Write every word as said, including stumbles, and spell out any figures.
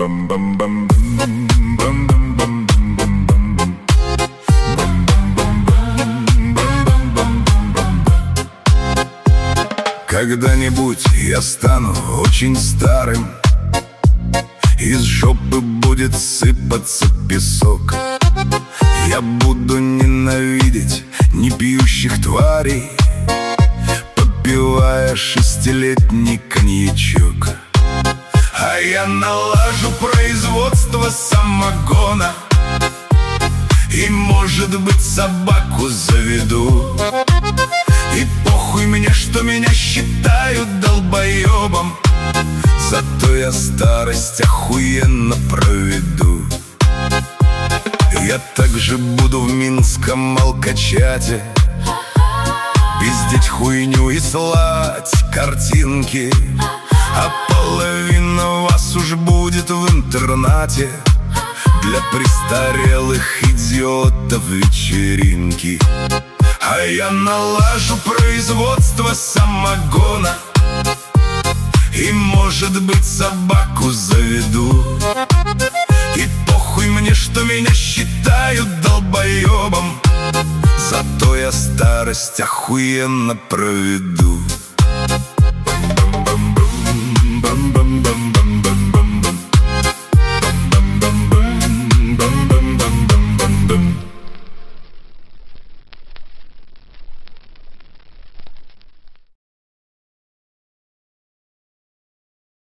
Когда-нибудь я стану очень старым, из жопы будет сыпаться песок. Я буду ненавидеть непьющих тварей, попивая шестилетний коньячок. А я налажу производство самогона и, может быть, собаку заведу. И похуй мне, что меня считают долбоебом, зато я старость охуенно проведу. Я также буду в минском алкачате пиздеть хуйню и слать картинки, а половина вас уж будет в интернате для престарелых идиотов вечеринки. А я налажу производство самогона и, может быть, собаку заведу. И похуй мне, что меня считают долбоебом, зато я старость охуенно проведу.